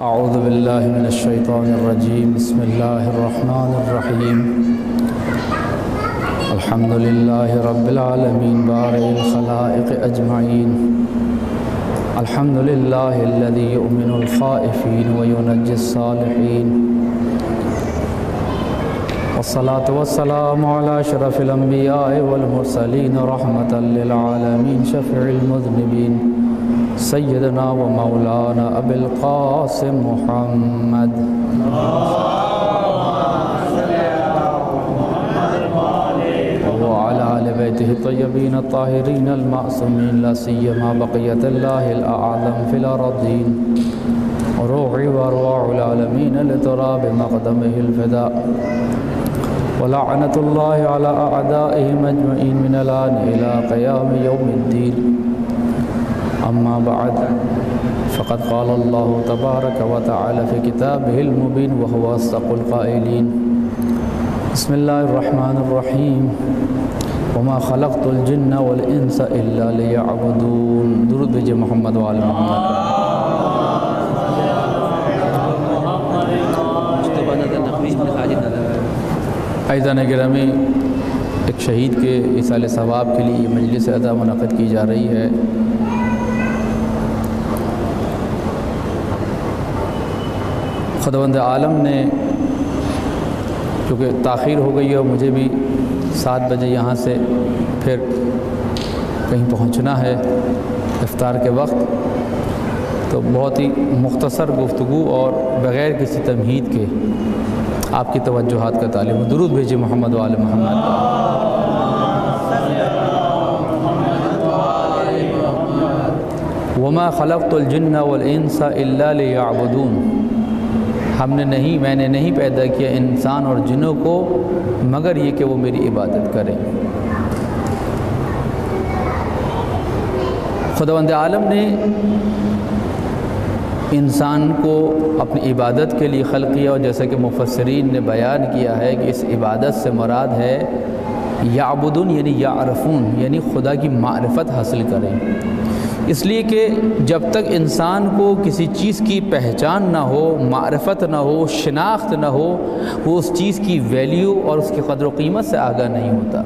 اعوذ باللہ من الشیطان الرجیم بسم اللہ الرحمن الرحیم الحمد للہ رب العالمین بارئ الخلائق اجمعین الحمد للہ الذی یؤمن الخائفین وینجی الصالحین والصلاة والسلام علی اشرف الانبیاء والمرسلین رحمتا للعالمین شفیع المذنبین سیدنا و مولانا ابی القاسم محمد وعلى آل بیتہ الطیبین الطاہرین المعصومین لا سیما بقیت اللہ الاعظم فی الارضین روحی و ارواح العالمین لتراب مقدمہ الفداء ولعنت اللہ علی اعدائهم اجمعین من الان الى قیام یوم الدین اما بعد فقد قال اللہ تبارک و تعالی فی کتابہ المبین وهو اصدق القائلین بسم اللہ الرحمن الرحیم وما خلقت الجن والانس الا لیعبدون درود بھیجئے محمد و آل محمد عزیزان گرامی، ایک شہید کے ایصال ثواب کے لیے مجلس عزا منعقد کی جا رہی ہے۔ خداوند عالم نے کیونکہ تاخیر ہو گئی ہے اور مجھے بھی 7 بجے یہاں سے پھر کہیں پہنچنا ہے افطار کے وقت، تو بہت ہی مختصر گفتگو اور بغیر کسی تمہید کے آپ کی توجہات کا طالب۔ درود بھیجئے محمد و آل محمد۔ وما خلقت الجن والانس الا لیعبدون، میں نے نہیں پیدا کیا انسان اور جنوں کو مگر یہ کہ وہ میری عبادت کریں۔ خداوند عالم نے انسان کو اپنی عبادت کے لیے خلق کیا، اور جیسا کہ مفسرین نے بیان کیا ہے کہ اس عبادت سے مراد ہے یعبدون یعنی یعرفون، یعنی خدا کی معرفت حاصل کریں۔ اس لیے کہ جب تک انسان کو کسی چیز کی پہچان نہ ہو، معرفت نہ ہو، شناخت نہ ہو، وہ اس چیز کی ویلیو اور اس کی قدر و قیمت سے آگاہ نہیں ہوتا۔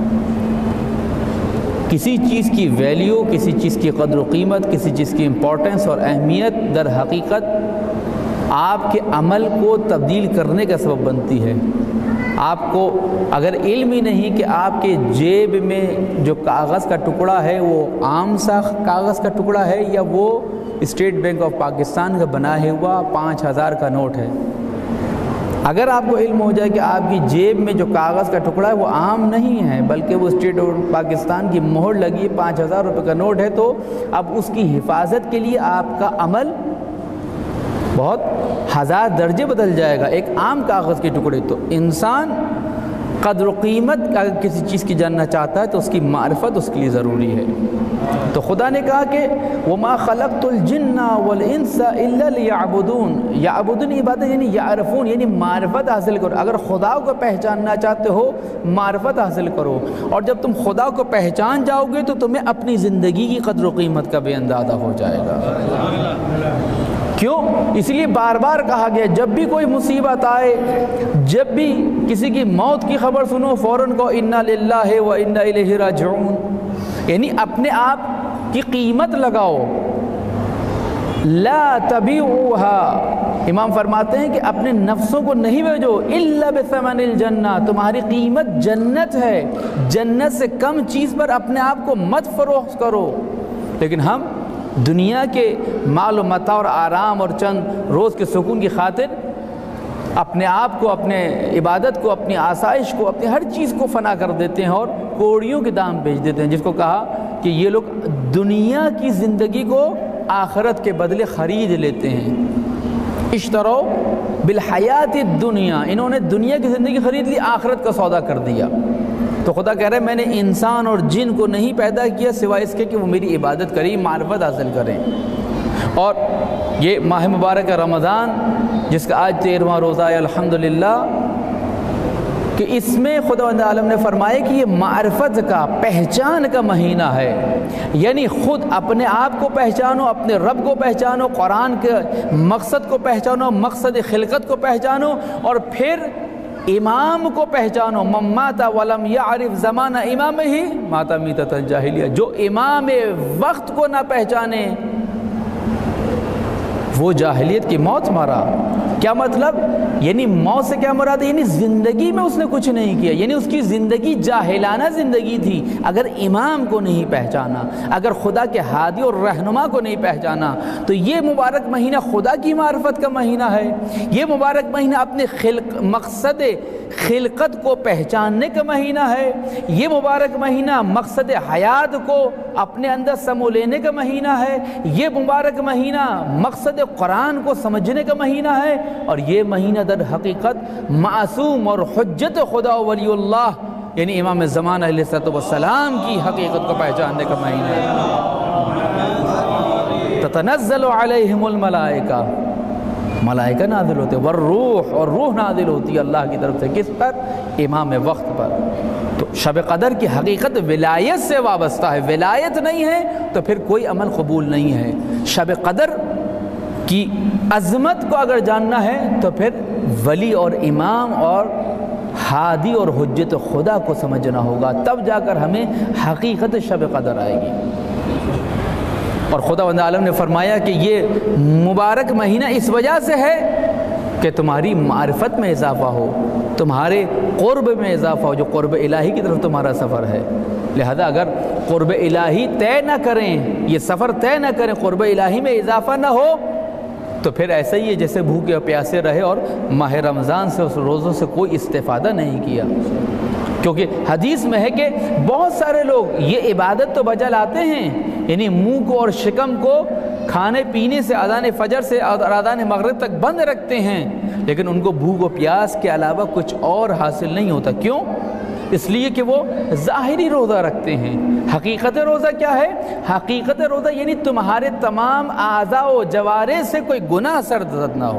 کسی چیز کی ویلیو، کسی چیز کی قدر و قیمت، کسی چیز کی امپورٹنس اور اہمیت در حقیقت آپ کے عمل کو تبدیل کرنے کا سبب بنتی ہے۔ آپ کو اگر علم ہی نہیں کہ آپ کے جیب میں جو کاغذ کا ٹکڑا ہے وہ عام سا کاغذ کا ٹکڑا ہے یا وہ اسٹیٹ بینک آف پاکستان کا بنایا ہوا 5000 کا نوٹ ہے، اگر آپ کو علم ہو جائے کہ آپ کی جیب میں جو کاغذ کا ٹکڑا ہے وہ عام نہیں ہے بلکہ وہ اسٹیٹ آف پاکستان کی مہر لگی 5000 روپے کا نوٹ ہے، تو اب اس کی حفاظت کے لیے آپ کا عمل بہت 1000 درجے بدل جائے گا۔ ایک عام کاغذ کے ٹکڑے، تو انسان قدر و قیمت اگر کسی چیز کی جاننا چاہتا ہے تو اس کی معرفت اس کے لیے ضروری ہے۔ تو خدا نے کہا کہ وما خلقت الجن والانس الا لیعبدون، یعبدون عبادت یعنی یعرفون یعنی معرفت حاصل کرو۔ اگر خدا کو پہچاننا چاہتے ہو معرفت حاصل کرو، اور جب تم خدا کو پہچان جاؤ گے تو تمہیں اپنی زندگی کی قدر و قیمت کا بھی اندازہ ہو جائے گا۔ کیوں؟ اس لیے بار بار کہا گیا جب بھی کوئی مصیبت آئے، جب بھی کسی کی موت کی خبر سنو، فوراً کو انا للہ و انا الیہ راجعون، یعنی اپنے آپ کی قیمت لگاؤ۔ لا تبیعوها، امام فرماتے ہیں کہ اپنے نفسوں کو نہیں بیچو، الا بثمن الجنہ، تمہاری قیمت جنت ہے، جنت سے کم چیز پر اپنے آپ کو مت فروخت کرو۔ لیکن ہم دنیا کے مال و متاع اور آرام اور چند روز کے سکون کی خاطر اپنے آپ کو، اپنے عبادت کو، اپنی آسائش کو، اپنی ہر چیز کو فنا کر دیتے ہیں اور کوڑیوں کے دام بیچ دیتے ہیں، جس کو کہا کہ یہ لوگ دنیا کی زندگی کو آخرت کے بدلے خرید لیتے ہیں۔ اشتروا بالحیات الدنیا، انہوں نے دنیا کی زندگی خرید لی، آخرت کا سودا کر دیا۔ تو خدا کہہ رہے ہیں میں نے انسان اور جن کو نہیں پیدا کیا سوائے اس کے کہ وہ میری عبادت کریں، معرفت حاصل کریں۔ اور یہ ماہ مبارک رمضان جس کا آج 13واں روزہ ہے، الحمدللہ کہ اس میں خداوند عالم نے فرمایا کہ یہ معرفت کا، پہچان کا مہینہ ہے، یعنی خود اپنے آپ کو پہچانو، اپنے رب کو پہچانو، قرآن کے مقصد کو پہچانو، مقصد خلقت کو پہچانو، اور پھر امام کو پہچانو۔ من مات ولم یعرف زمان امامہ مات میتۃ الجاہلیہ، جو امام وقت کو نہ پہچانے وہ جاہلیت کی موت مرا۔ کیا مطلب؟ یعنی موت سے کیا مراد ہے؟ یعنی زندگی میں اس نے کچھ نہیں کیا، یعنی اس کی زندگی جاہلانہ زندگی تھی۔ اگر امام کو نہیں پہچانا، اگر خدا کے ہادی اور رہنما کو نہیں پہچانا، تو یہ مبارک مہینہ خدا کی معرفت کا مہینہ ہے۔ یہ مبارک مہینہ اپنے مقصد خلقت کو پہچاننے کا مہینہ ہے۔ یہ مبارک مہینہ مقصد حیات کو اپنے اندر سمو لینے کا مہینہ ہے۔ یہ مبارک مہینہ مقصد قرآن کو سمجھنے کا مہینہ ہے، اور یہ مہینہ در حقیقت معصوم اور حجت خدا ولی اللہ یعنی امام زمان علیہ السلام کی حقیقت کو پہچاننے کا مہینہ ہے۔ تتنزل علیہم الملائکہ، ملائکہ نازل ہوتے ہیں، والروح، اور روح نازل ہوتی ہے اللہ کی طرف سے، کس پر؟ امام وقت پر۔ تو شب قدر کی حقیقت ولایت سے وابستہ ہے، ولایت نہیں ہے تو پھر کوئی عمل قبول نہیں ہے۔ شب قدر کی عظمت کو اگر جاننا ہے تو پھر ولی اور امام اور ہادی اور حجت خدا کو سمجھنا ہوگا، تب جا کر ہمیں حقیقت شب قدر آئے گی۔ اور خداوند عالم نے فرمایا کہ یہ مبارک مہینہ اس وجہ سے ہے کہ تمہاری معرفت میں اضافہ ہو، تمہارے قرب میں اضافہ ہو، جو قرب الہی کی طرف تمہارا سفر ہے۔ لہذا اگر قرب الہی طے نہ کریں، یہ سفر طے نہ کریں، قرب الہی میں اضافہ نہ ہو، تو پھر ایسا ہی ہے جیسے بھوکے اور پیاسے رہے اور ماہ رمضان سے، اس روزوں سے کوئی استفادہ نہیں کیا۔ کیونکہ حدیث میں ہے کہ بہت سارے لوگ یہ عبادت تو بجا لاتے ہیں، یعنی منہ کو اور شکم کو کھانے پینے سے اذان فجر سے اور اذان مغرب تک بند رکھتے ہیں، لیکن ان کو بھوک و پیاس کے علاوہ کچھ اور حاصل نہیں ہوتا۔ کیوں؟ اس لیے کہ وہ ظاہری روزہ رکھتے ہیں۔ حقیقت روزہ کیا ہے؟ حقیقت روزہ یعنی تمہارے تمام اعضاء و جوارح سے کوئی گناہ سرزد نہ ہو۔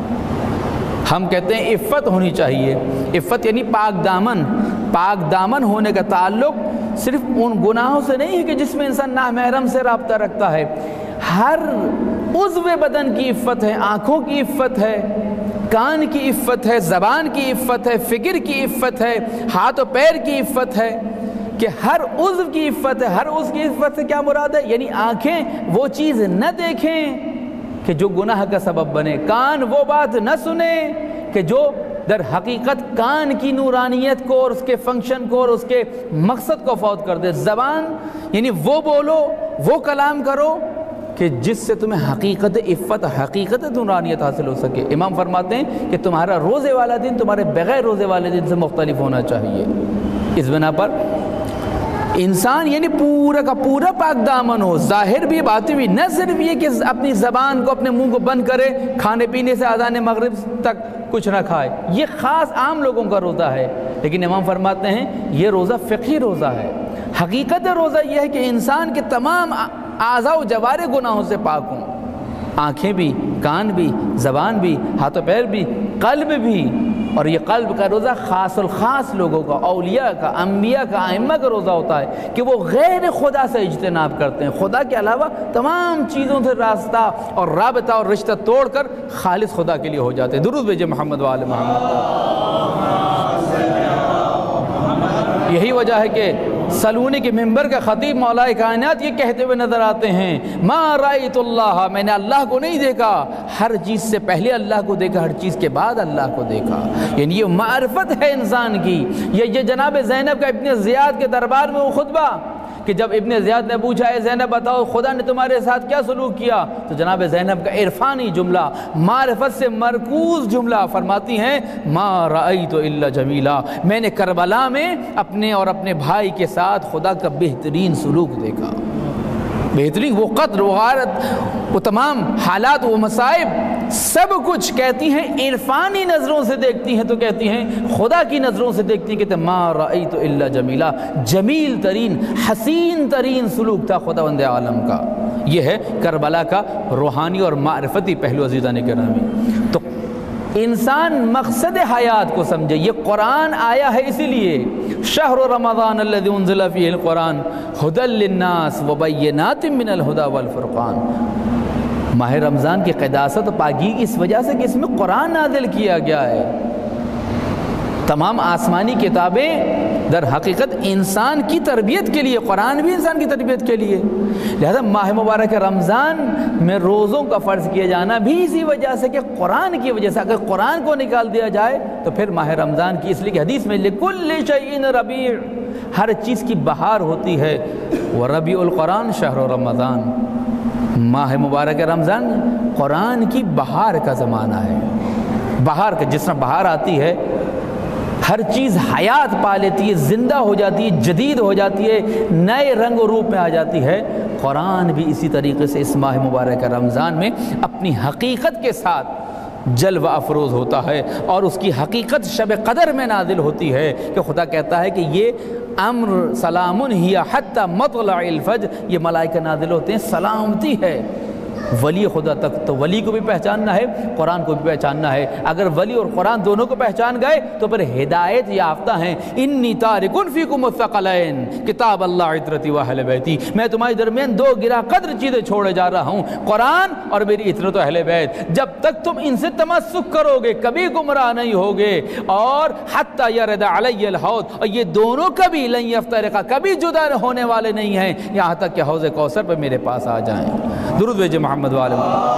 ہم کہتے ہیں عفت ہونی چاہیے، عفت یعنی پاک دامن۔ پاک دامن ہونے کا تعلق صرف ان گناہوں سے نہیں ہے کہ جس میں انسان نامحرم سے رابطہ رکھتا ہے، ہر عضو بدن کی عفت ہے، آنکھوں کی عفت ہے، کان کی عفت ہے، زبان کی عفت ہے، فکر کی عفت ہے، ہاتھ و پیر کی عفت ہے، کہ ہر عضو کی عفت ہے۔ ہر عضو کی عفت سے کیا مراد ہے؟ یعنی آنکھیں وہ چیز نہ دیکھیں کہ جو گناہ کا سبب بنے، کان وہ بات نہ سنیں کہ جو در حقیقت کان کی نورانیت کو اور اس کے فنکشن کو اور اس کے مقصد کو فوت کر دے۔ زبان یعنی وہ بولو، وہ کلام کرو کہ جس سے تمہیں حقیقت عفت، حقیقت نورانیت حاصل ہو سکے۔ امام فرماتے ہیں کہ تمہارا روزے والا دن تمہارے بغیر روزے والے دن سے مختلف ہونا چاہیے۔ اس بنا پر انسان یعنی پورا کا پورا پاک دامن ہو، ظاہر بھی باطن بھی، نہ صرف یہ کہ اپنی زبان کو، اپنے منہ کو بند کرے، کھانے پینے سے اذان مغرب تک کچھ نہ کھائے، یہ خاص عام لوگوں کا روزہ ہے، لیکن امام فرماتے ہیں یہ روزہ فقہی روزہ ہے۔ حقیقت روزہ یہ ہے کہ انسان کے تمام اعضاء و جوارح گناہوں سے پاک ہوں، آنکھیں بھی، کان بھی، زبان بھی، ہاتھ و پیر بھی، قلب بھی۔ اور یہ قلب کا روزہ خاص الخاص لوگوں کا، اولیاء کا، انبیاء کا، ائمہ کا روزہ ہوتا ہے کہ وہ غیر خدا سے اجتناب کرتے ہیں، خدا کے علاوہ تمام چیزوں سے راستہ اور رابطہ اور رشتہ توڑ کر خالص خدا کے لیے ہو جاتے ہیں۔ درود بھیجئے محمد و آل محمد۔ یہی وجہ ہے کہ سلونی کے منبر کا خطیب مولا کائنات یہ کہتے ہوئے نظر آتے ہیں، ما رأیت اللہ، میں نے اللہ کو نہیں دیکھا، ہر چیز سے پہلے اللہ کو دیکھا، ہر چیز کے بعد اللہ کو دیکھا۔ یعنی یہ معرفت ہے انسان کی۔ یہ جناب زینب کا ابن زیاد کے دربار میں وہ خطبہ کہ جب ابن زیاد نے پوچھا اے زینب بتاؤ خدا نے تمہارے ساتھ کیا سلوک کیا، تو جناب زینب کا عرفانی جملہ، معرفت سے مرکوز جملہ فرماتی ہیں، ما رأیت الا جمیلا، میں نے کربلا میں اپنے اور اپنے بھائی کے ساتھ خدا کا بہترین سلوک دیکھا۔ بہترین وہ قتل و غارت، وہ تمام حالات و مصائب سب کچھ کہتی ہیں عرفانی نظروں سے دیکھتی ہیں، تو کہتی ہیں خدا کی نظروں سے دیکھتی ہیں، کہتے ہیں ما رأیت الا جمیلا، جمیل ترین، حسین ترین سلوک تھا خداوند عالم کا۔ یہ ہے کربلا کا روحانی اور معرفتی پہلو عزیزان گرامی۔ تو انسان مقصد حیات کو سمجھے. یہ قرآن آیا ہے اسی لیے شہر رمضان الذی انزل فیہ القرآن ھدی للناس وبینات من الھدی والفرقان. ماہ رمضان کی قداست و پاکیزگی اس وجہ سے کہ اس میں قرآن نازل کیا گیا ہے. تمام آسمانی کتابیں در حقیقت انسان کی تربیت کے لیے، قرآن بھی انسان کی تربیت کے لیے. لہذا ماہ مبارک رمضان میں روزوں کا فرض کیا جانا بھی اسی وجہ سے کہ قرآن کی وجہ سے. اگر قرآن کو نکال دیا جائے تو پھر ماہ رمضان کی، اس لیے کہ حدیث میں لِكُلِّ شَيْءٍ رَبِيعٌ، ہر چیز کی بہار ہوتی ہے. وَرَبِيعُ الْقُرْآنِ شَهْرُ رمضان، ماہ مبارک رمضان قرآن کی بہار کا زمانہ ہے. بہار کا، جس طرح بہار آتی ہے ہر چیز حیات پا لیتی ہے، زندہ ہو جاتی ہے، جدید ہو جاتی ہے، نئے رنگ و روپ میں آ جاتی ہے. قرآن بھی اسی طریقے سے اس ماہ مبارک رمضان میں اپنی حقیقت کے ساتھ جلوہ افروز ہوتا ہے، اور اس کی حقیقت شب قدر میں نازل ہوتی ہے کہ خدا کہتا ہے کہ یہ امر سلام ہی حتی مطلع الفجر، یہ ملائکہ نازل ہوتے ہیں، سلامتی ہے. ولی خدا تک تو ولی کو بھی پہچاننا ہے، قرآن کو بھی پہچاننا ہے. اگر ولی اور قرآن دونوں کو پہچان گئے تو پھر ہدایت یافتہ ہیں. انی تارک فیکم الثقلین کتاب اللہ عطرتی و اہل بیتی، میں تمہارے درمیان دو گرا قدر چیزیں چھوڑے جا رہا ہوں، قرآن اور میری عطرت و اہل بیت. جب تک تم ان سے تمسک کرو گے کبھی گمراہ نہیں ہوگے. اور حتی یرد علی الحوض، اور یہ دونوں کبھی لن یفترقا، کبھی جدا ہونے والے نہیں ہیں یہاں تک کہ حوض کوثر پہ میرے پاس آ جائیں. درود بھیجے محمد والے.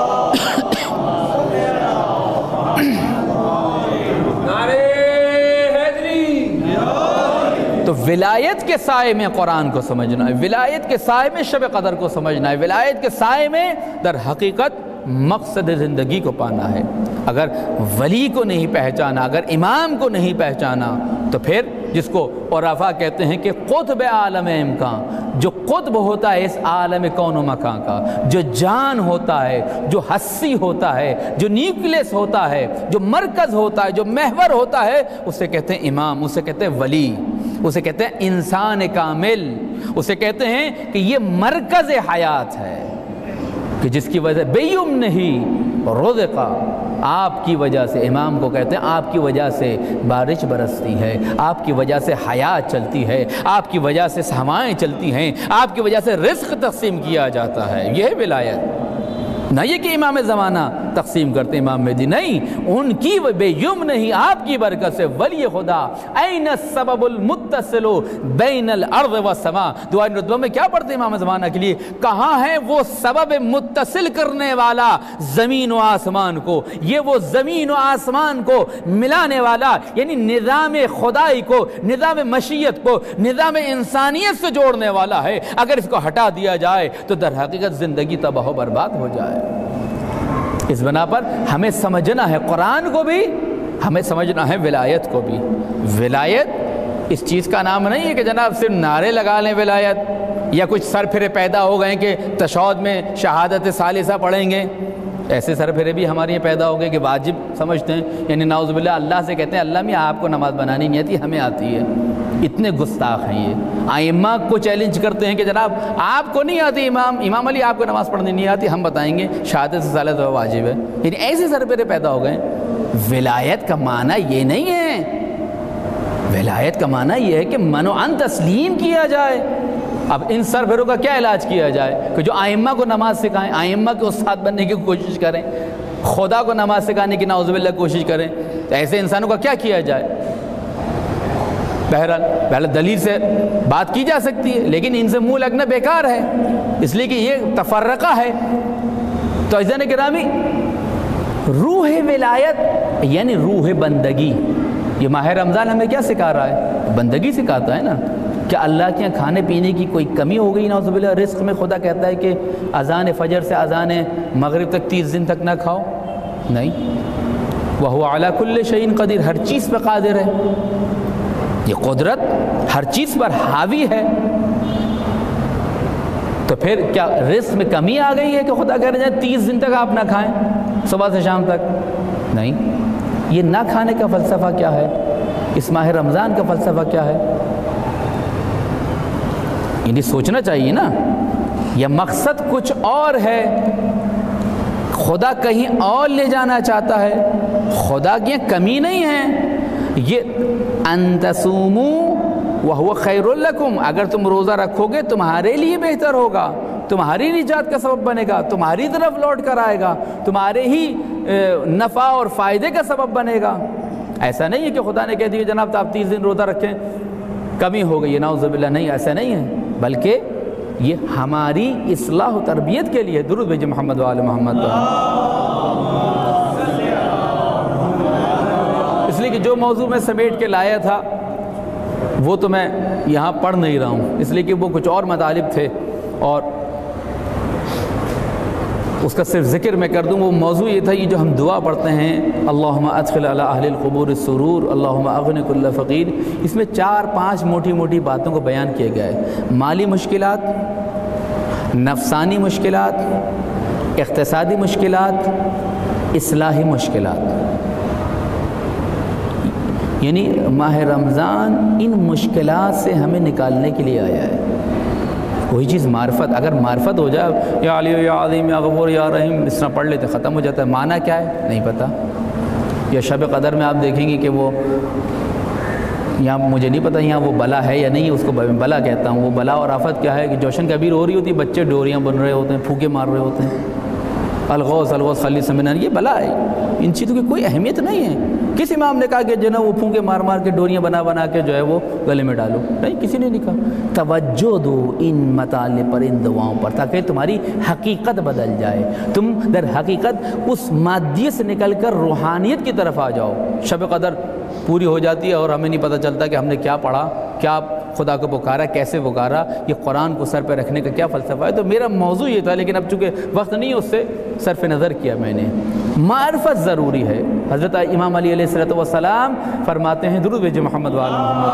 تو ولایت کے سائے میں قرآن کو سمجھنا ہے، ولایت کے سائے میں شب قدر کو سمجھنا ہے، ولایت کے سائے میں در حقیقت مقصد زندگی کو پانا ہے. اگر ولی کو نہیں پہچانا، اگر امام کو نہیں پہچانا تو پھر جس کو عرفاء کہتے ہیں کہ قطب عالم امکان، جو قطب ہوتا ہے اس عالم کون و مکان کا، جو جان ہوتا ہے، جو ہستی ہوتا ہے، جو نیوکلیس ہوتا ہے، جو مرکز ہوتا ہے، جو محور ہوتا ہے، اسے کہتے ہیں امام، اسے کہتے ہیں ولی، اسے کہتے ہیں انسان کامل، اسے کہتے ہیں کہ یہ مرکز حیات ہے، کہ جس کی وجہ بیم نہیں رزقا، آپ کی وجہ سے، امام کو کہتے ہیں آپ کی وجہ سے بارش برستی ہے، آپ کی وجہ سے حیات چلتی ہے، آپ کی وجہ سے ہوائیں چلتی ہیں، آپ کی وجہ سے رزق تقسیم کیا جاتا ہے. یہ ہے ولایت. نہ یہ کہ امام زمانہ تقسیم کرتے امام مہدی، نہیں، ان کی بے یم نہیں، آپ کی برکت سے ولی خدا. این السبب المتصل بین الارض والسماء، دعائے رتبہ میں کیا پڑھتے امام زمانہ کے لیے؟ کہاں ہے وہ سبب متصل کرنے والا زمین و آسمان کو، یہ وہ زمین و آسمان کو ملانے والا، یعنی نظام خدائی کو، نظام مشیت کو، نظام انسانیت سے جوڑنے والا ہے. اگر اس کو ہٹا دیا جائے تو در حقیقت زندگی تباہ و برباد ہو جائے. اس بنا پر ہمیں سمجھنا ہے قرآن کو بھی، ہمیں سمجھنا ہے ولایت کو بھی. ولایت اس چیز کا نام نہیں ہے کہ جناب صرف نعرے لگا لیں ولایت، یا کچھ سر پھرے پیدا ہو گئے کہ تشہد میں شہادت ثالثہ پڑھیں گے. ایسے سر پھرے بھی ہمارے یہاں پیدا ہو گئے کہ واجب سمجھتے ہیں، یعنی نعوذ باللہ اللہ سے کہتے ہیں اللہ میں آپ کو نماز بنانی نہیں آتی، ہمیں آتی ہے. اتنے گستاخ ہیں یہ. ائمہ کو چیلنج کرتے ہیں کہ جناب آپ کو نہیں آتی، امام علی آپ کو نماز پڑھنی نہیں آتی، ہم بتائیں گے شہادت ثالثہ واجب ہے. یعنی ایسے سر پھرے پیدا ہو گئے. ولایت کا معنی یہ نہیں ہے، ولایت کا معنی یہ ہے کہ من و ان تسلیم کیا جائے. اب ان سر پھروں کا کیا علاج کیا جائے کہ جو ائمہ کو نماز سکھائیں، ائمہ کے استاد بننے کی کوشش کریں، خدا کو نماز سکھانے کی نعوذ باللہ کوشش کریں، تو ایسے انسانوں کا کیا کیا جائے؟ بہرحال دلیل سے بات کی جا سکتی ہے، لیکن ان سے منہ لگنا بیکار ہے، اس لیے کہ یہ تفرقہ ہے. تو عزیزان گرامی، روح ولایت یعنی روح بندگی. یہ ماہ رمضان ہمیں کیا سکھا رہا ہے؟ بندگی سکھاتا ہے نا. کیا اللہ کے یہاں کھانے پینے کی کوئی کمی ہو گئی نعوذ باللہ؟ رزق میں خدا کہتا ہے کہ اذان فجر سے اذان مغرب تک 30 دن تک نہ کھاؤ؟ نہیں. وَهُوَ عَلَى كُلِّ شَيْءٍ قدیر، ہر چیز پہ قادر ہے. یہ قدرت ہر چیز پر حاوی ہے. تو پھر کیا رزق میں کمی آ گئی ہے کہ خدا کہہ رہے ہیں 30 دن تک آپ نہ کھائیں صبح سے شام تک؟ نہیں. یہ نہ کھانے کا فلسفہ کیا ہے؟ اس ماہ رمضان کا فلسفہ کیا ہے؟ یعنی سوچنا چاہیے نا. یا مقصد کچھ اور ہے. خدا کہیں اور لے جانا چاہتا ہے، خدا کی کمی نہیں ہے۔ یہ ان تصوموا وہو خیر لکم، اگر تم روزہ رکھو گے تمہارے لیے بہتر ہوگا، تمہاری نجات کا سبب بنے گا، تمہاری طرف لوٹ کر آئے گا، تمہارے ہی نفع اور فائدے کا سبب بنے گا۔ ایسا نہیں ہے کہ خدا نے کہہ دیا جناب تو آپ 30 دن روزہ رکھیں کمی ہو گئی، نعوذ باللہ، نہیں، ایسا نہیں ہے، بلکہ یہ ہماری اصلاح و تربیت کے لیے۔ درود بھیجیں محمد و آل محمد۔ اس لیے کہ جو موضوع میں سمیٹ کے لایا تھا وہ تو میں یہاں پڑھ نہیں رہا ہوں، اس لیے کہ وہ کچھ اور مطالب تھے اور اس کا صرف ذکر میں کر دوں۔ وہ موضوع یہ تھا، یہ جو ہم دعا پڑھتے ہیں اللہم ادخل علی اہل القبور السرور اللہم اغن کل فقیر، اس میں 4-5 موٹی موٹی باتوں کو بیان کیا گیا ہے۔ مالی مشکلات، نفسانی مشکلات، اقتصادی مشکلات، اصلاحی مشکلات، یعنی ماہ رمضان ان مشکلات سے ہمیں نکالنے کے لیے آیا ہے۔ وہی چیز معرفت، اگر معرفت ہو جائے یا علی یا عظیم یا غفور یا رحیم اس طرح پڑھ لیتے ختم ہو جاتا ہے، معنی کیا ہے نہیں پتہ۔ یا شب قدر میں آپ دیکھیں گے کہ وہ یہاں مجھے نہیں پتہ یہاں وہ بلا ہے یا نہیں، اس کو بلا کہتا ہوں۔ وہ بلا اور آفت کیا ہے کہ جوشن کبیر ہو رہی ہوتی ہے، بچے ڈوریاں بن رہے ہوتے ہیں، پھوکے مار رہے ہوتے ہیں، الغوث خلی سمنان، یہ بلا ہے۔ ان چیزوں کی کوئی اہمیت نہیں ہے۔ کس امام نے کہا کہ جو نا وہ پھونکے مار مار کے ڈوریاں بنا بنا کے جو ہے وہ گلے میں ڈالو؟ نہیں، کسی نے نہیں کہا۔ توجہ دو ان مطالب پر، ان دعاؤں پر، تاکہ تمہاری حقیقت بدل جائے، تم در حقیقت اس مادیت سے نکل کر روحانیت کی طرف آ جاؤ۔ شب قدر پوری ہو جاتی ہے اور ہمیں نہیں پتہ چلتا کہ ہم نے کیا پڑھا، کیا خدا کو پکارا، کیسے پکارا، یہ قرآن کو سر پہ رکھنے کا کیا فلسفہ ہے۔ تو میرا موضوع یہ تھا، لیکن اب چونکہ وقت نہیں ہے اس سے صرف نظر کیا میں نے۔ معرفت ضروری ہے۔ حضرت امام علی علیہ السلام فرماتے ہیں، درود بھیجیں محمد و آل محمد۔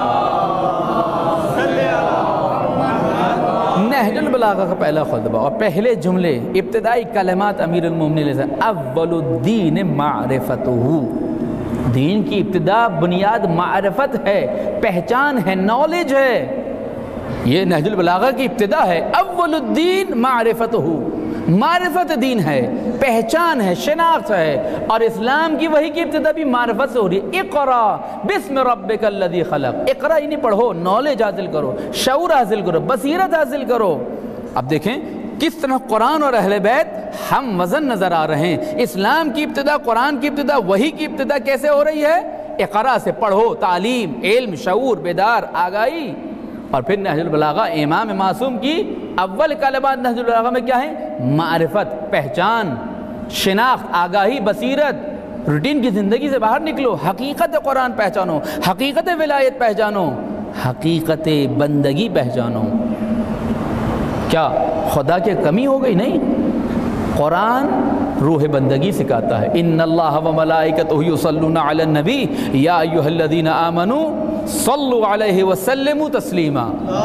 نہج البلاغہ کا پہلا خطبہ اور پہلے جملے، ابتدائی کلمات امیر المومنین علیہ السلام، اول الدین معرفتہ، دین کی ابتدا بنیاد معرفت ہے، پہچان ہے، نالج ہے۔ یہ نہج البلاغہ کی ابتدا ہے، اول الدین معرفتہ، معرفت دین ہے، پہچان ہے، شناخت ہے۔ اور اسلام کی وحی کی ابتدا بھی معرفت سے ہو رہی ہے۔ اقرا بسم ربک الذی خلق، اقرا یعنی پڑھو، نالج حاصل کرو، شعور حاصل کرو، بصیرت حاصل کرو۔ اب دیکھیں کس طرح قرآن اور اہل بیت ہم وزن نظر آ رہے ہیں۔ اسلام کی ابتدا، قرآن کی ابتدا، وحی کی ابتدا کیسے ہو رہی ہے؟ اقرا سے، پڑھو، تعلیم، علم، شعور، بیدار، آگاہی۔ اور پھر نہج البلاغہ امام معصوم کی اول کلمات نہج البلاغہ میں کیا ہے؟ معرفت، پہچان، شناخت، آگاہی، بصیرت۔ روٹین کی زندگی سے باہر نکلو، حقیقت قرآن پہچانو، حقیقت ولایت پہچانو، حقیقت بندگی پہچانو۔ کیا خدا کی کمی ہو گئی؟ نہیں، قرآن روح بندگی سکھاتا ہے۔ ان اللہ و ملائکتہ یصلون علی النبی یا ایھا الذین آمنوا صلوا علیہ وسلموا تسلیما۔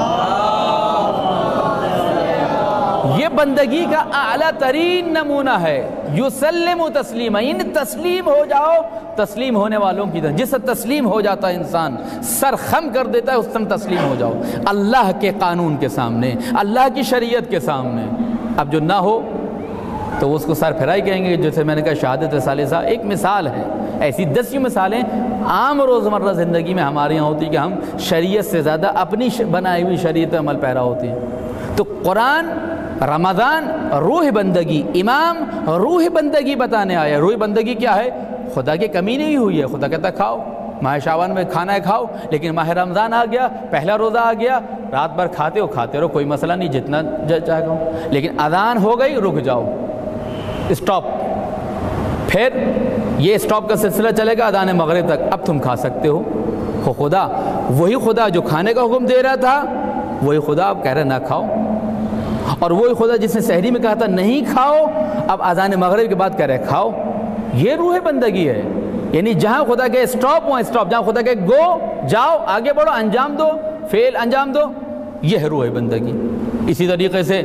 یہ بندگی کا اعلیٰ ترین نمونہ ہے، یسلم تسلیما، یعنی تسلیم ہو جاؤ، تسلیم ہونے والوں کی طرح۔ جس سے تسلیم ہو جاتا ہے انسان، سر خم کر دیتا ہے، اس سے تسلیم ہو جاؤ اللہ کے قانون کے سامنے، اللہ کی شریعت کے سامنے۔ اب جو نہ ہو تو اس کو سر پھرائی کہیں گے، جیسے میں نے کہا شہادت ثالثہ ایک مثال ہے۔ ایسی 10 مثالیں عام روزمرہ زندگی میں ہمارے یہاں ہوتی کہ ہم شریعت سے زیادہ اپنی بنائی ہوئی شریعت پہ عمل پیرا ہوتے ہیں۔ تو قرآن، رمضان روح بندگی، امام روح بندگی بتانے آیا۔ روح بندگی کیا ہے؟ خدا کی کمی نہیں ہوئی ہے، خدا کہتا ہے کھاؤ، ماہ شعبان میں کھانا ہے کھاؤ، لیکن ماہ رمضان آ گیا، پہلا روزہ آ گیا، رات بھر کھاتے رہو، کوئی مسئلہ نہیں، جتنا چاہے گا، لیکن اذان ہو گئی رک جاؤ، اسٹاپ۔ پھر یہ اسٹاپ کا سلسلہ چلے گا اذان مغرب تک، اب تم کھا سکتے ہو۔ خدا وہی خدا جو کھانے کا حکم دے رہا تھا، وہی خدا اب کہہ رہا نہ کھاؤ، اور وہی خدا جس نے سحری میں کہا تھا نہیں کھاؤ، اب اذان مغرب کے بعد کہہ رہے کھاؤ۔ یہ روح بندگی ہے، یعنی جہاں خدا کہ اسٹاپ وہاں اسٹاپ، جہاں خدا کہ گو جاؤ، آگے بڑھو، انجام دو، فعل انجام دو، یہ ہے روح بندگی۔ اسی طریقے سے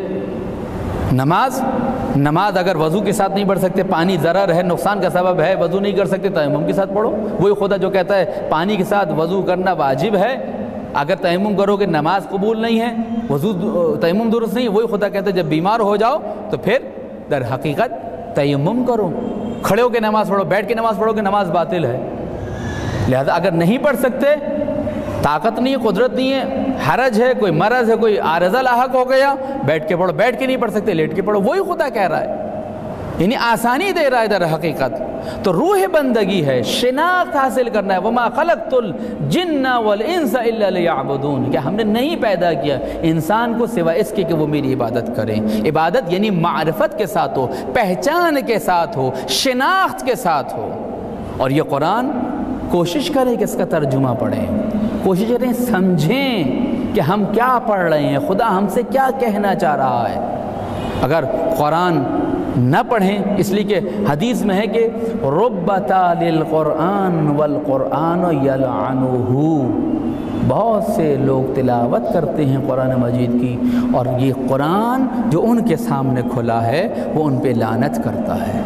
نماز اگر وضو کے ساتھ نہیں پڑھ سکتے، پانی ضرر ہے، نقصان کا سبب ہے، وضو نہیں کر سکتے، تیمم کے ساتھ پڑھو۔ وہی خدا جو کہتا ہے پانی کے ساتھ وضو کرنا واجب ہے، اگر تیمم کرو گے نماز قبول نہیں ہے، وضو تیمم درست نہیں، وہی خدا کہتا ہے جب بیمار ہو جاؤ تو پھر در حقیقت تیمم کرو، کھڑے ہو کے نماز پڑھو، بیٹھ کے نماز پڑھو کہ نماز باطل ہے۔ لہذا اگر نہیں پڑھ سکتے، طاقت نہیں ہے، قدرت نہیں ہے، حرج ہے، کوئی مرض ہے، کوئی عارضہ لاحق ہو گیا، بیٹھ کے پڑھو، بیٹھ کے نہیں پڑھ سکتے لیٹ کے پڑھو، وہی خدا کہہ رہا ہے، یعنی آسانی دے رہا ہے در حقیقت۔ تو روح بندگی ہے، شناخت حاصل کرنا ہے، وما خلقت الجن والانس الا لیعبدون، کہ ہم نے نہیں پیدا کیا انسان کو سوائے اس کے کہ وہ میری عبادت کریں۔ عبادت یعنی معرفت کے ساتھ ہو، پہچان کے ساتھ ہو، شناخت کے ساتھ ہو۔ اور یہ قرآن کوشش کریں کہ اس کا ترجمہ پڑھیں، کوشش کریں سمجھیں کہ ہم کیا پڑھ رہے ہیں، خدا ہم سے کیا کہنا چاہ رہا ہے۔ اگر قرآن نہ پڑھیں، اس لیے کہ حدیث میں ہے کہ رب تال القرآن والقرآن یلعنہ، بہت سے لوگ تلاوت کرتے ہیں قرآن مجید کی اور یہ قرآن جو ان کے سامنے کھلا ہے وہ ان پہ لعنت کرتا ہے۔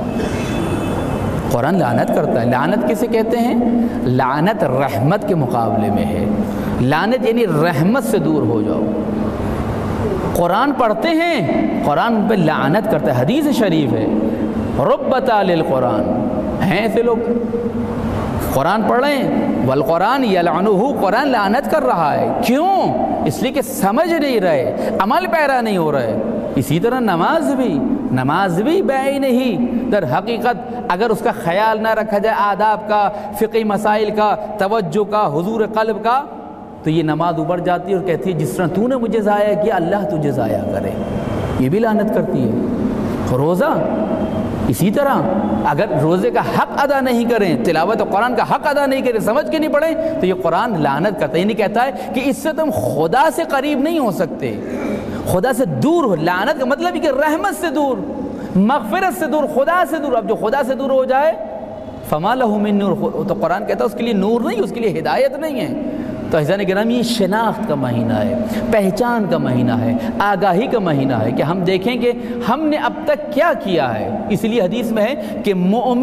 قرآن لعنت کرتا ہے۔ لعنت کسے کہتے ہیں؟ لعنت رحمت کے مقابلے میں ہے۔ لعنت یعنی رحمت سے دور ہو جاؤ۔ قرآن پڑھتے ہیں، قرآن پہ لعنت کرتا ہے۔ حدیث شریف ہے ربۃ للقرآن، ہیں ایسے لوگ قرآن پڑھ رہے ہیں والقرآن یلعنہ، قرآن لعنت کر رہا ہے۔ کیوں؟ اس لیے کہ سمجھ نہیں رہے، عمل پیرا نہیں ہو رہے۔ اسی طرح نماز بھی بعین ہی در حقیقت اگر اس کا خیال نہ رکھا جائے، آداب کا، فقہی مسائل کا، توجہ کا، حضور قلب کا، تو یہ نماز ابھر جاتی ہے اور کہتی ہے جس طرح تو نے مجھے ضائع کیا اللہ تجھے ضائع کرے، یہ بھی لعنت کرتی ہے۔ روزہ اسی طرح اگر روزے کا حق ادا نہیں کریں، تلاوت قرآن کا حق ادا نہیں کریں، سمجھ کے نہیں پڑھیں، تو یہ قرآن لعنت کرتا ہے۔ یہ نہیں کہتا ہے کہ اس سے تم خدا سے قریب نہیں ہو سکتے، خدا سے دور ہو۔ لعنت کا مطلب ہے کہ رحمت سے دور، مغفرت سے دور، خدا سے دور۔ اب جو خدا سے دور ہو جائے فما لہ من نور، تو قرآن کہتا ہے اس کے لیے نور نہیں، اس کے لیے ہدایت نہیں ہے۔ تو عزیزان گرامی، یہ شناخت کا مہینہ ہے، پہچان کا مہینہ ہے، آگاہی کا مہینہ ہے کہ ہم دیکھیں کہ ہم نے اب تک کیا کیا ہے۔ اس لیے حدیث میں ہے کہ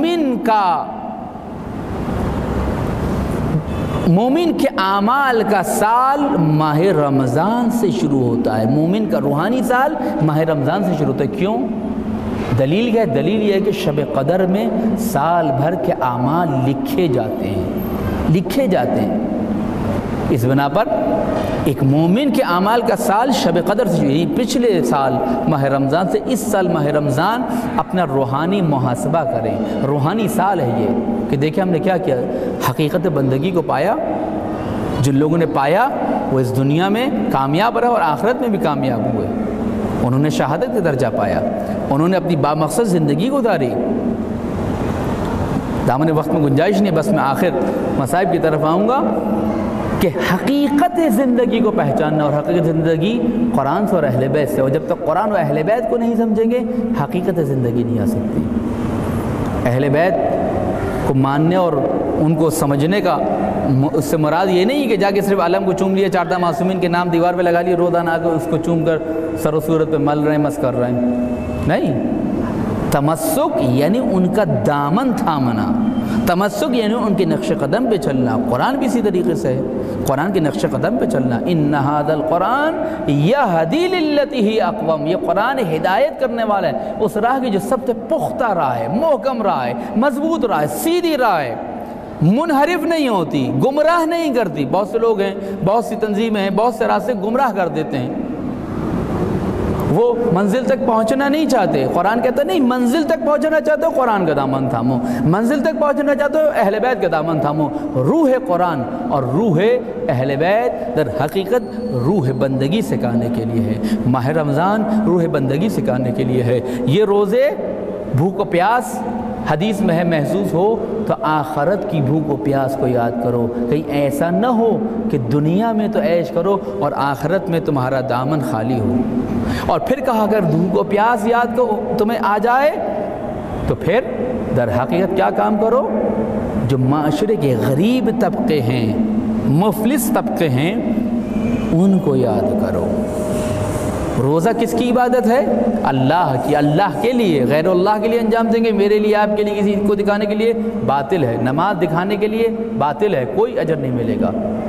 مومن کے اعمال کا سال ماہ رمضان سے شروع ہوتا ہے۔ مومن کا روحانی سال ماہ رمضان سے شروع ہوتا ہے۔ کیوں؟ دلیل کیا ہے؟ دلیل یہ ہے کہ شب قدر میں سال بھر کے اعمال لکھے جاتے ہیں۔ اس بنا پر ایک مومن کے اعمال کا سال شب قدر سے، یعنی پچھلے سال ماہ رمضان سے اس سال ماہ رمضان اپنا روحانی محاسبہ کریں۔ روحانی سال ہے یہ کہ دیکھیں ہم نے کیا کیا، حقیقت بندگی کو پایا۔ جن لوگوں نے پایا وہ اس دنیا میں کامیاب رہے اور آخرت میں بھی کامیاب ہوئے، انہوں نے شہادت کا درجہ پایا، انہوں نے اپنی بامقصد زندگی گزاری۔ دامن وقت میں گنجائش نہیں، بس میں آخر مصائب کی طرف آؤں گا کہ حقیقت زندگی کو پہچاننا، اور حقیقت زندگی قرآن سے اور اہل بیت سے، اور جب تک قرآن و اہل بیت کو نہیں سمجھیں گے حقیقت زندگی نہیں آ سکتی۔ اہل بیت کو ماننے اور ان کو سمجھنے کا اس سے مراد یہ نہیں کہ جا کے صرف عالم کو چوم لیا، چاردہ معصومین کے نام دیوار پہ لگا لیے، روزانہ آ کے اس کو چوم کر سر و صورت پہ مل رہے ہیں، مس کر رہے ہیں، نہیں۔ تمسک یعنی ان کا دامن تھامنا، تمسک یعنی ان کے نقش قدم پہ چلنا۔ قرآن بھی اسی طریقے سے ہے، قرآن کے نقش قدم پہ چلنا۔ ان ھذا القرآن یہدی للتی ہی اقوم، یہ قرآن ہدایت کرنے والا ہے اس راہ کی جو سب سے پختہ راہ ہے، محکم راہ ہے، مضبوط راہ ہے، سیدھی راہ ہے، منحرف نہیں ہوتی، گمراہ نہیں کرتی۔ بہت سے لوگ ہیں، بہت سی تنظیمیں ہیں، بہت سے راستے گمراہ کر دیتے ہیں، وہ منزل تک پہنچنا نہیں چاہتے۔ قرآن کہتا نہیں، منزل تک پہنچنا چاہتے ہو قرآن کا دامن تھامو، منزل تک پہنچنا چاہتے ہو اہل بیت کا دامن تھامو۔ روح قرآن اور روح اہل بیت در حقیقت روح بندگی سکھانے کے لیے ہے۔ ماہ رمضان روح بندگی سکھانے کے لیے ہے۔ یہ روزے بھوک و پیاس حدیث میں ہے محسوس ہو تو آخرت کی بھوک و پیاس کو یاد کرو، کہیں ایسا نہ ہو کہ دنیا میں تو عیش کرو اور آخرت میں تمہارا دامن خالی ہو۔ اور پھر کہا اگر بھوک و پیاس یاد کو تمہیں آ جائے تو پھر در حقیقت کیا کام کرو، جو معاشرے کے غریب طبقے ہیں، مفلس طبقے ہیں، ان کو یاد کرو۔ روزہ کس کی عبادت ہے؟ اللہ کی، اللہ کے لیے، غیر اللہ کے لیے انجام دیں گے، میرے لیے، آپ کے لیے، کسی کو دکھانے کے لیے باطل ہے۔ نماز دکھانے کے لیے باطل ہے، کوئی اجر نہیں ملے گا۔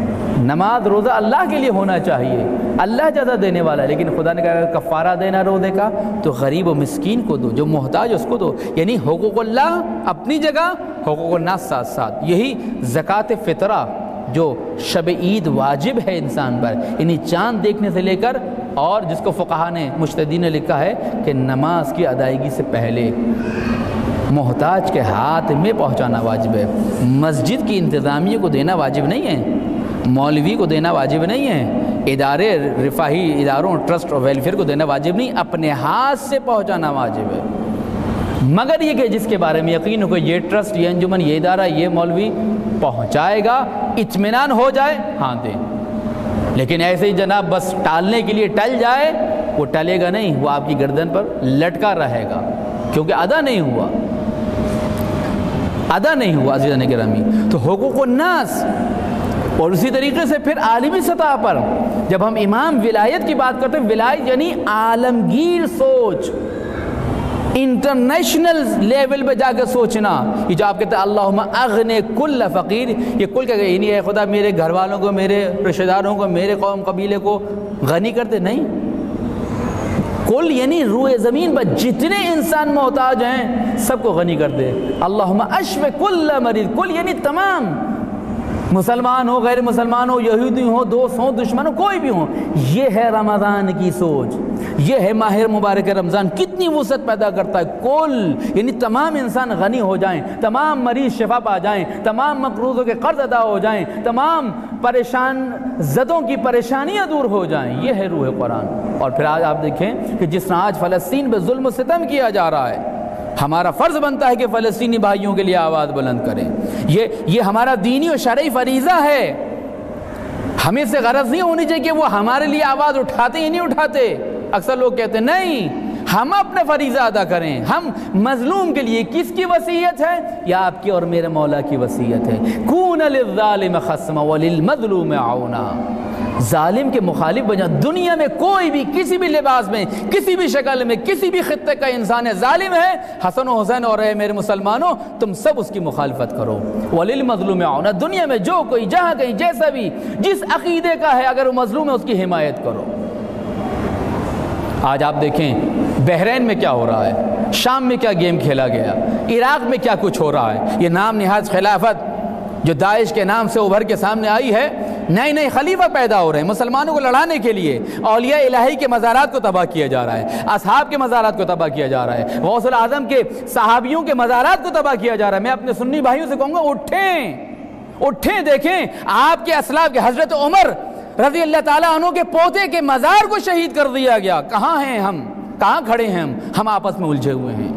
نماز روزہ اللہ کے لیے ہونا چاہیے، اللہ جزا دینے والا ہے، لیکن خدا نے کہا اگر کفارہ دینا روزے کا تو غریب و مسکین کو دو، جو محتاج ہے اس کو دو، یعنی حقوق اللہ اپنی جگہ، حقوق الناس ساتھ ساتھ۔ یہی زکوٰۃ فطرہ جو شب عید واجب ہے انسان پر، یعنی چاند دیکھنے سے لے کر، اور جس کو فقہا نے مجتہدین نے لکھا ہے کہ نماز کی ادائیگی سے پہلے محتاج کے ہاتھ میں پہنچانا واجب ہے۔ مسجد کی انتظامیہ کو دینا واجب نہیں ہے، مولوی کو دینا واجب نہیں ہے، ادارے رفاہی اداروں ٹرسٹ اور ویلفیئر کو دینا واجب نہیں، اپنے ہاتھ سے پہنچانا واجب ہے، مگر یہ کہ جس کے بارے میں یقین ہو کہ یہ ٹرسٹ، یہ انجمن، یہ ادارہ، یہ مولوی پہنچائے گا، اطمینان ہو جائے، ہاں دیں۔ لیکن ایسے ہی جناب بس ٹالنے کے لیے ٹل جائے، وہ ٹلے گا نہیں، وہ آپ کی گردن پر لٹکا رہے گا، کیونکہ ادا نہیں ہوا، ادا نہیں ہوا عزیزان گرامی۔ تو حقوق الناس، اور اسی طریقے سے پھر عالمی سطح پر جب ہم امام ولایت کی بات کرتے ہیں، ولایت یعنی عالمگیر سوچ، انٹرنیشنل لیول پہ جا کے سوچنا، یہ جو آپ کہتے ہیں اللہم اغنِ کل فقیر، یہ کل کیا کہ نہیں ہے خدا میرے گھر والوں کو، میرے رشتہ داروں کو، میرے قوم قبیلے کو غنی کرتے، نہیں، کل یعنی روئے زمین پر جتنے انسان محتاج ہیں سب کو غنی کر دے۔ اللہم اشف کل مریض، کل یعنی تمام، مسلمان ہو، غیر مسلمان ہو، یہودی ہو، دوست ہو، دشمن ہو، کوئی بھی ہو۔ یہ ہے رمضان کی سوچ، یہ ہے ماہ مبارک رمضان، کتنی وسعت پیدا کرتا ہے، کل یعنی تمام انسان غنی ہو جائیں، تمام مریض شفا پا جائیں، تمام مقروضوں کے قرض ادا ہو جائیں، تمام پریشان زدوں کی پریشانیاں دور ہو جائیں، یہ ہے روح قرآن۔ اور پھر آج آپ دیکھیں کہ جس طرح آج فلسطین پہ ظلم و ستم کیا جا رہا ہے، ہمارا فرض بنتا ہے کہ فلسطینی بھائیوں کے لیے آواز بلند کریں، یہ ہمارا دینی اور شرعی فریضہ ہے۔ ہمیں سے غرض نہیں ہونی چاہیے کہ وہ ہمارے لیے آواز اٹھاتے یا نہیں اٹھاتے، اکثر لوگ کہتے ہیں نہیں، ہم اپنا فریضہ ادا کریں، ہم مظلوم کے لیے، کس کی وصیت ہے؟ یا آپ کی اور میرے مولا کی وصیت ہے، کون للظالم خصما وللمظلوم عونا، ظالم کے مخالف بن جا۔ دنیا میں کوئی بھی کسی بھی لباس میں، کسی بھی شکل میں، کسی بھی خطے کا انسان ہے، ظالم ہے، حسن و حسین اور اے میرے مسلمانوں تم سب اس کی مخالفت کرو، وللمظلوم عونا، دنیا میں جو کوئی جہاں کہیں جیسا بھی جس عقیدے کا ہے اگر وہ مظلوم ہے اس کی حمایت کرو۔ آج آپ دیکھیں بحرین میں کیا ہو رہا ہے، شام میں کیا گیم کھیلا گیا، عراق میں کیا کچھ ہو رہا ہے، یہ نام نہاد خلافت جو داعش کے نام سے ابھر کے سامنے آئی ہے، نئے نئے خلیفہ پیدا ہو رہے ہیں مسلمانوں کو لڑانے کے لیے، اولیاء الہی کے مزارات کو تباہ کیا جا رہا ہے، اصحاب کے مزارات کو تباہ کیا جا رہا ہے، غوث الاعظم کے صحابیوں کے مزارات کو تباہ کیا جا رہا ہے۔ میں اپنے سنی بھائیوں سے کہوں گا اٹھیں، دیکھیں آپ کے اسلاف کے حضرت عمر رضی اللہ تعالیٰ عنہ کے پوتے کے مزار کو شہید کر دیا گیا، کہاں ہیں ہم، کہاں کھڑے ہیں ہم آپس میں الجھے ہوئے ہیں۔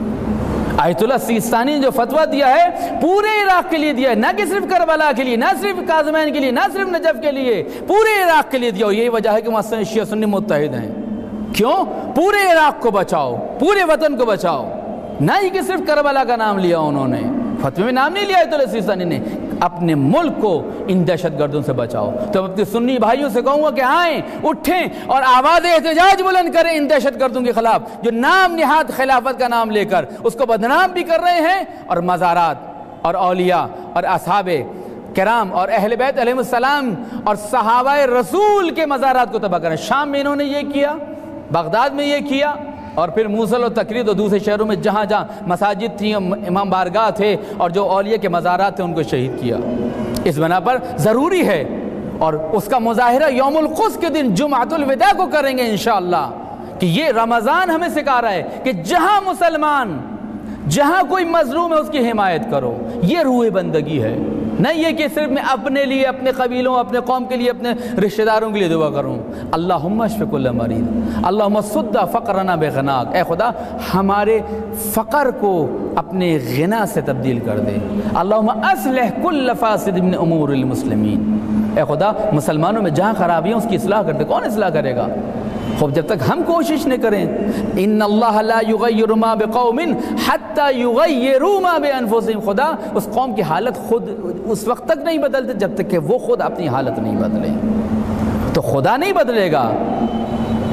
آیت اللہ سیستانی نے جو فتویٰ دیا ہے پورے عراق کے لیے دیا ہے، نہ کہ صرف کربلا کے لیے، نہ صرف کاظمین کے لیے، نہ صرف نجف کے لیے، پورے عراق کے لیے دیا، اور یہی وجہ ہے کہ وہاں شیعہ سنی متحد ہیں۔ کیوں؟ پورے عراق کو بچاؤ، پورے وطن کو بچاؤ، نہ ہی کہ صرف کربلا کا نام لیا انہوں نے، فتوے میں نام نہیں لیا آیت اللہ سیستانی نے، اپنے ملک کو ان دہشت گردوں سے بچاؤ۔ تو اپنے سنی بھائیوں سے کہوں گا کہ آئیں، اٹھیں اور آواز احتجاج بلند کریں ان دہشت گردوں کے خلاف جو نام نہاد خلافت کا نام لے کر اس کو بدنام بھی کر رہے ہیں، اور مزارات اور اولیاء اور اصحاب کرام اور اہل بیت علیہ السلام اور صحابہ رسول کے مزارات کو تباہ کریں۔ شام میں انہوں نے یہ کیا، بغداد میں یہ کیا، اور پھر موصل و تقریر اور دوسرے شہروں میں جہاں جہاں مساجد تھیں، امام بارگاہ تھے اور جو اولیاء کے مزارات تھے ان کو شہید کیا۔ اس بنا پر ضروری ہے، اور اس کا مظاہرہ یوم القدس کے دن جمعۃ الوداع کو کریں گے انشاءاللہ، کہ یہ رمضان ہمیں سکھا رہا ہے کہ جہاں مسلمان، جہاں کوئی مظلوم ہے اس کی حمایت کرو، یہ روح بندگی ہے، نہ یہ کہ صرف میں اپنے لیے، اپنے قبیلوں، اپنے قوم کے لیے، اپنے رشتہ داروں کے لیے دعا کروں۔ اللہم اشف کل مریض، اللہم صد فقرنا بغناک، اے خدا ہمارے فقر کو اپنے غنا سے تبدیل کر دے۔ اللہم اصلح کل فاسد من امور المسلمین، اے خدا مسلمانوں میں جہاں خرابیاں اس کی اصلاح کر دے۔ کون اصلاح کرے گا؟ خوب جب تک ہم کوشش نہ کریں، ان اللہ لا یغیر ما بقوم حتی یغیروا ما بانفسہم، خدا اس قوم کی حالت خود اس وقت تک نہیں بدلتے جب تک کہ وہ خود اپنی حالت نہیں بدلے۔ تو خدا نہیں بدلے گا،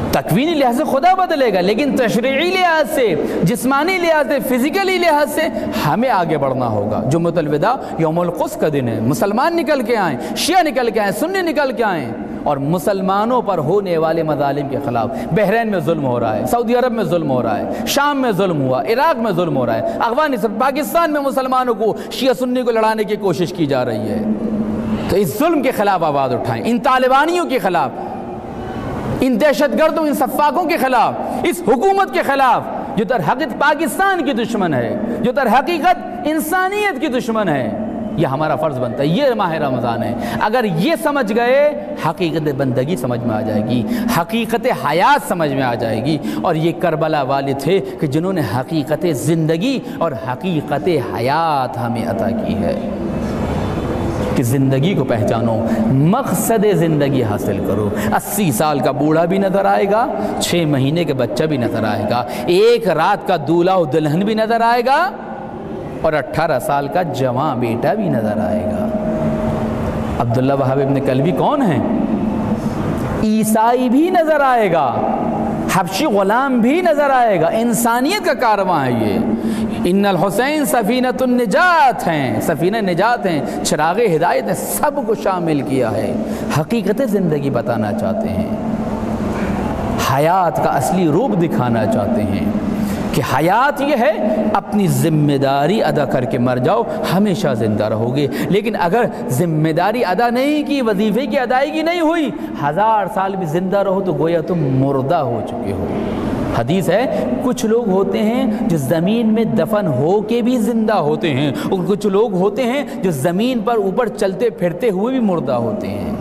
تکوینی لحاظ سے خدا بدلے گا، لیکن تشریعی لحاظ سے، جسمانی لحاظ سے، فزیکلی لحاظ سے ہمیں آگے بڑھنا ہوگا۔ جمعۃ الوداع یوم القدس کا دن ہے، مسلمان نکل کے آئیں، شیعہ نکل کے آئیں، سنی نکل کے آئیں، اور مسلمانوں پر ہونے والے مظالم کے خلاف۔ بحرین میں ظلم ہو رہا ہے، سعودی عرب میں ظلم ہو رہا ہے، شام میں ظلم ہوا، عراق میں ظلم ہو رہا ہے، افغانستان، پاکستان میں مسلمانوں کو، شیعہ سنی کو لڑانے کی کوشش کی جا رہی ہے۔ تو اس ظلم کے خلاف آواز اٹھائیں، ان طالبانیوں کے خلاف، ان دہشت گردوں، ان سفاکوں کے خلاف، اس حکومت کے خلاف جو در حقیقت پاکستان کی دشمن ہے، جو در حقیقت انسانیت کی دشمن ہے۔ یہ ہمارا فرض بنتا ہے، یہ ماہ رمضان ہے۔ اگر یہ سمجھ گئے، حقیقت بندگی سمجھ میں آ جائے گی، حقیقت حیات سمجھ میں آ جائے گی۔ اور یہ کربلا والے تھے کہ جنہوں نے حقیقت زندگی اور حقیقت حیات ہمیں عطا کی ہے کہ زندگی کو پہچانو، مقصد زندگی حاصل کرو۔ 80 سال کا بوڑھا بھی نظر آئے گا، 6 مہینے کے بچہ بھی نظر آئے گا، 1 رات کا دولہا و دلہن بھی نظر آئے گا، اور 18 سال کا جوان بیٹا بھی نظر آئے گا۔ عبداللہ وہاب ابن کلبی کون ہیں؟ عیسائی بھی نظر آئے گا، حبشی غلام بھی نظر آئے گا۔ انسانیت کا کارواں ہے یہ۔ ان الحسین سفینۃ النجات ہیں، سفینہ نجات ہیں، چراغ ہدایت ہیں، سب کو شامل کیا ہے۔ حقیقت زندگی بتانا چاہتے ہیں، حیات کا اصلی روپ دکھانا چاہتے ہیں کہ حیات یہ ہے اپنی ذمہ داری ادا کر کے مر جاؤ، ہمیشہ زندہ رہو گے۔ لیکن اگر ذمہ داری ادا نہیں کی، وظیفے کی ادائیگی نہیں ہوئی، 1000 سال بھی زندہ رہو تو گویا تم مردہ ہو چکے ہو۔ حدیث ہے کچھ لوگ ہوتے ہیں جو زمین میں دفن ہو کے بھی زندہ ہوتے ہیں، اور کچھ لوگ ہوتے ہیں جو زمین پر اوپر چلتے پھرتے ہوئے بھی مردہ ہوتے ہیں۔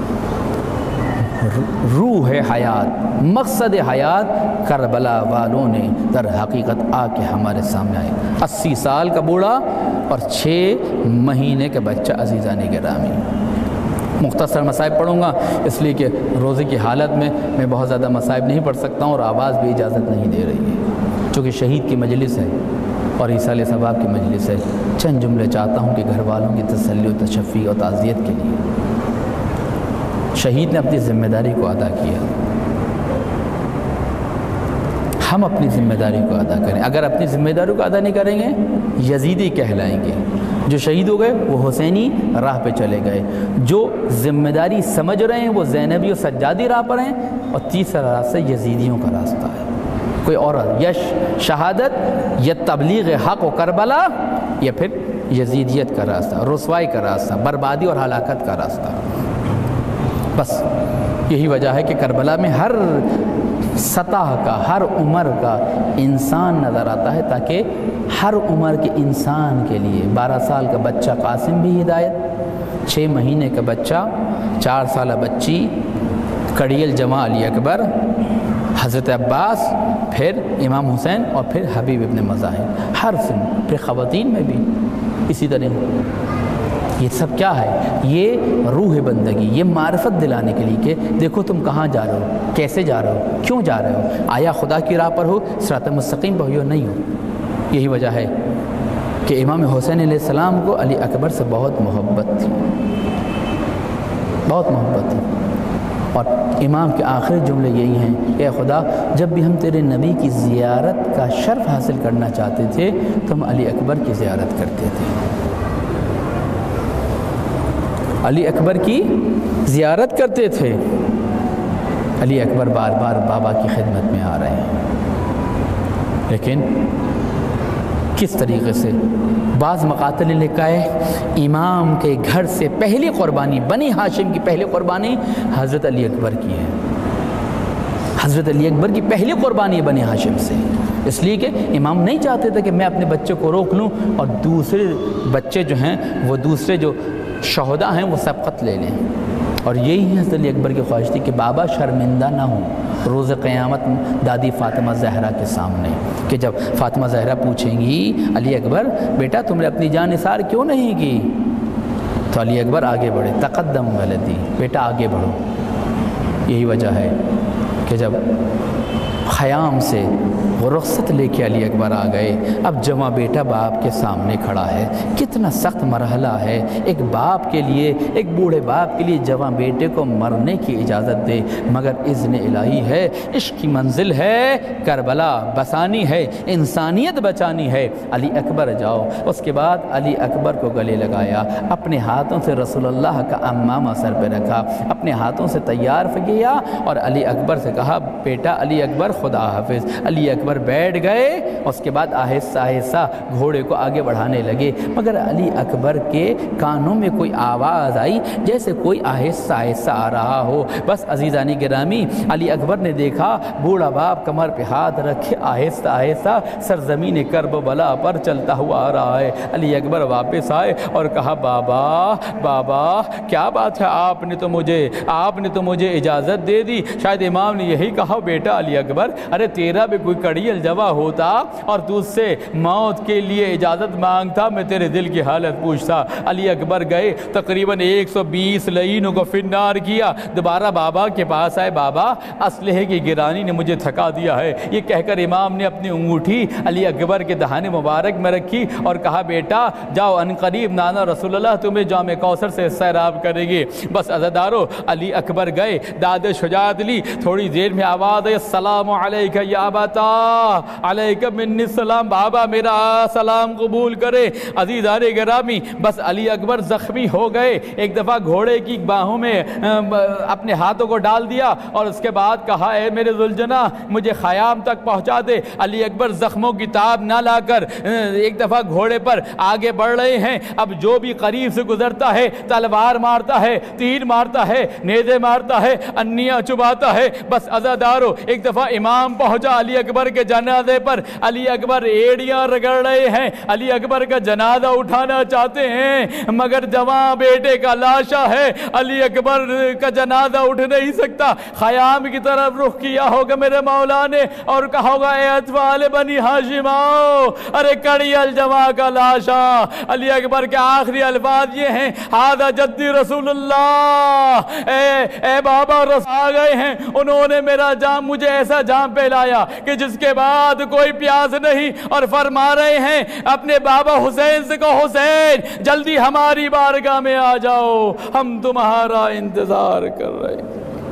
روح حیات، مقصد حیات کربلا والوں نے در حقیقت آ کے ہمارے سامنے آئے۔ 80 سال کا بوڑھا اور 6 مہینے کا بچہ۔ عزیزان گرامی، مختصر مصائب پڑھوں گا اس لیے کہ روزے کی حالت میں بہت زیادہ مصائب نہیں پڑھ سکتا ہوں، اور آواز بھی اجازت نہیں دے رہی ہے چونکہ شہید کی مجلس ہے اور ایصال ثواب کی مجلس ہے۔ چند جملے چاہتا ہوں کہ گھر والوں کی تسلی و تشفی اور تعزیت کے لیے۔ شہید نے اپنی ذمہ داری کو ادا کیا، ہم اپنی ذمہ داری کو ادا کریں۔ اگر اپنی ذمہ داری کو ادا نہیں کریں گے، یزیدی کہلائیں گے۔ جو شہید ہو گئے وہ حسینی راہ پہ چلے گئے، جو ذمہ داری سمجھ رہے ہیں وہ زینبی و سجادی راہ پر ہیں، اور تیسرا راستہ یزیدیوں کا راستہ ہے۔ کوئی اور یا شہادت یا تبلیغ حق و کربلا، یا پھر یزیدیت کا راستہ، رسوائی کا راستہ، بربادی اور ہلاکت کا راستہ۔ بس یہی وجہ ہے کہ کربلا میں ہر سطح کا، ہر عمر کا انسان نظر آتا ہے، تاکہ ہر عمر کے انسان کے لیے 12 سال کا بچہ قاسم بھی ہدایت، 6 مہینے کا بچہ، 4 سالہ بچی کڑیل جماع علی اکبر، حضرت عباس، پھر امام حسین، اور پھر حبیب ابن مظاہر، ہر سن، پھر خواتین میں بھی اسی طرح۔ یہ سب کیا ہے؟ یہ روح بندگی، یہ معرفت دلانے کے لیے کہ دیکھو تم کہاں جا رہے ہو، کیسے جا رہے ہو، کیوں جا رہے ہو، آیا خدا کی راہ پر ہو، صراط مستقیم پر ہو یا نہیں ہو۔ یہی وجہ ہے کہ امام حسین علیہ السلام کو علی اکبر سے بہت محبت تھی، بہت محبت تھی، اور امام کے آخری جملے یہی ہیں کہ اے خدا، جب بھی ہم تیرے نبی کی زیارت کا شرف حاصل کرنا چاہتے تھے تو ہم علی اکبر کی زیارت کرتے تھے۔ علی اکبر کی زیارت کرتے تھے۔ علی اکبر بار بار بابا کی خدمت میں آ رہے ہیں، لیکن کس طریقے سے بعض مقاتل نے لکھا ہے امام کے گھر سے پہلی قربانی، بنی ہاشم کی پہلی قربانی حضرت علی اکبر کی ہے۔ حضرت علی اکبر کی پہلی قربانی بنی ہاشم سے، اس لیے کہ امام نہیں چاہتے تھے کہ میں اپنے بچے کو روک لوں اور دوسرے بچے جو ہیں وہ دوسرے جو شہداء ہیں وہ سبقت لے لیں، اور یہی حضرت علی اکبر کی خواہش تھی کہ بابا شرمندہ نہ ہوں روز قیامت دادی فاطمہ زہرا کے سامنے، کہ جب فاطمہ زہرا پوچھیں گی علی اکبر بیٹا تم نے اپنی جان نثار کیوں نہیں کی، تو علی اکبر آگے بڑھے، تقدم ولدی، بیٹا آگے بڑھو۔ یہی وجہ ہے کہ جب خیام سے وہ رخصت لے کے علی اکبر آ گئے۔ اب جواں بیٹا باپ کے سامنے کھڑا ہے، کتنا سخت مرحلہ ہے ایک باپ کے لیے، ایک بوڑھے باپ کے لیے جواں بیٹے کو مرنے کی اجازت دے، مگر اذن الہی ہے، عشق کی منزل ہے، کربلا بسانی ہے، انسانیت بچانی ہے، علی اکبر جاؤ۔ اس کے بعد علی اکبر کو گلے لگایا، اپنے ہاتھوں سے رسول اللہ کا امامہ سر پہ رکھا، اپنے ہاتھوں سے تیار کیا اور علی اکبر سے کہا بیٹا علی اکبر خدا حافظ۔ علی اکبر بیٹھ گئے، اس کے بعد آہستہ آہستہ گھوڑے کو آگے بڑھانے لگے، مگر علی اکبر کے کانوں میں کوئی آواز آئی جیسے کوئی آہستہ آہستہ آ رہا ہو۔ بس عزیزانی گرامی، علی اکبر نے دیکھا بوڑھا باپ کمر پہ ہاتھ رکھے آہستہ آہستہ سرزمین کرب و بلا پر چلتا ہوا آ رہا ہے۔ علی اکبر واپس آئے اور کہا بابا بابا کیا بات ہے، آپ نے تو مجھے اجازت دے دی، شاید امام نے یہی کہا بیٹا علی اکبر ارے تیرا بھی کوئی کڑی الجوا ہوتا اور تو اس سے موت کے لیے اجازت مانگتا، میں تیرے دل کی حالت پوچھتا۔ علی اکبر گئے، تقریباً 120 لعینوں کو فنار کیا، دوبارہ بابا کے پاس آئے، بابا اسلحے کی گرانی نے مجھے تھکا دیا ہے، یہ کہہ کر امام نے اپنی انگوٹھی علی اکبر کے دہانے مبارک میں رکھی اور کہا بیٹا جاؤ، ان قریب نانا رسول اللہ تمہیں جام کوثر سے سیراب کریں گے۔ بس عزادارو علی اکبر گئے، داد شجاعت لی، تھوڑی دیر میں آواز ہے السلام علیکہ یا ابتا علیکہ منی السلام، بابا میرا سلام قبول کرے۔ عزیزان گرامی، بس علی اکبر زخمی ہو گئے، ایک دفعہ گھوڑے کی باہوں میں اپنے ہاتھوں کو ڈال دیا اور اس کے بعد کہا اے میرے ذوالجناح مجھے خیام تک پہنچا دے۔ علی اکبر زخموں کی تاب نہ لا کر ایک دفعہ گھوڑے پر آگے بڑھ رہے ہیں، اب جو بھی قریب سے گزرتا ہے تلوار مارتا ہے، تیر مارتا ہے، نیزے مارتا ہے، انیاں چباتا ہے۔ بس عزادارو ایک دفعہ امام پہنچا علی اکبر کے جنازے پر، علی اکبر ایڑیاں رگڑ رہے ہیں، علی اکبر کا جنازہ اٹھانا چاہتے ہیں مگر جوان بیٹے کا لاشا ہے، علی اکبر کا جنازہ اٹھ نہیں سکتا۔ خیام کی طرف رخ کیا ہوگا میرے مولا نے اور کہا ہوگا اے اطفال بنی ہاشم آؤ، ارے کڑی الجوان کا لاشا۔ علی اکبر کے آخری الفاظ یہ ہیں ہذا جدی رسول اللہ، اے بابا رسول آ گئے ہیں، انہوں نے میرا جام مجھے ایسا جام پہلایا کہ جس کے بعد کوئی پیاس نہیں، اور فرما رہے ہیں اپنے بابا حسین سے کہو حسین جلدی ہماری بارگاہ میں آ جاؤ، ہم تمہارا انتظار کر رہے ہیں۔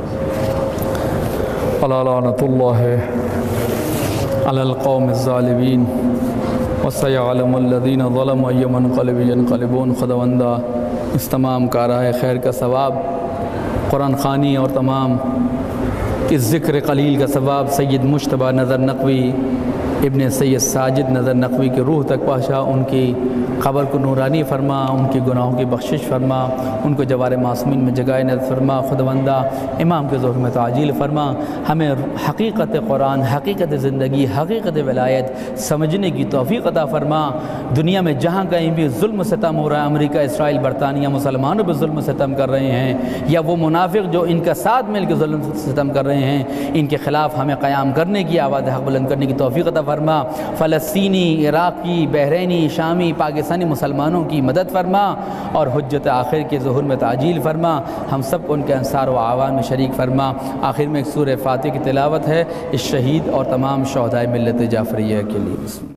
الا لعنت اللہ علی القوم الظالمین وسیعلم الذین ظلموا ای منقلب ینقلبون۔ خداوندہ اس تمام کارہ خیر کا ثواب، قرآن خوانی اور تمام اس ذکر قلیل کا ثواب سید مجتبیٰ نظر نقوی ابن سید ساجد نظر نقوی کی روح تک پہنچا، ان کی قبر کو نورانی فرما، ان کی گناہوں کی بخشش فرما، ان کو جوار معصومین میں جگہ نصیب فرما۔ خداوندہ امام کے ظہور میں تعجیل فرما، ہمیں حقیقت قرآن، حقیقت زندگی، حقیقت ولایت سمجھنے کی توفیق عطا فرما۔ دنیا میں جہاں کہیں بھی ظلم و ستم ہو رہا ہے، امریکہ، اسرائیل، برطانیہ مسلمانوں پہ ظلم و ستم کر رہے ہیں، یا وہ منافق جو ان کا ساتھ مل کے ظلم و ستم کر رہے ہیں، ان کے خلاف ہمیں قیام کرنے کی، آواز حق بلند کرنے کی توفیق عطا فرما۔ فلسطینی، عراقی، بحرینی، شامی، پاکستانی مسلمانوں کی مدد فرما اور حجت آخر کے ظہور میں تعجیل فرما، ہم سب کو ان کے انصار و اعوان میں شریک فرما۔ آخر میں ایک سورہ فاتح کی تلاوت ہے اس شہید اور تمام شہدائے ملت جعفریہ کے لیے۔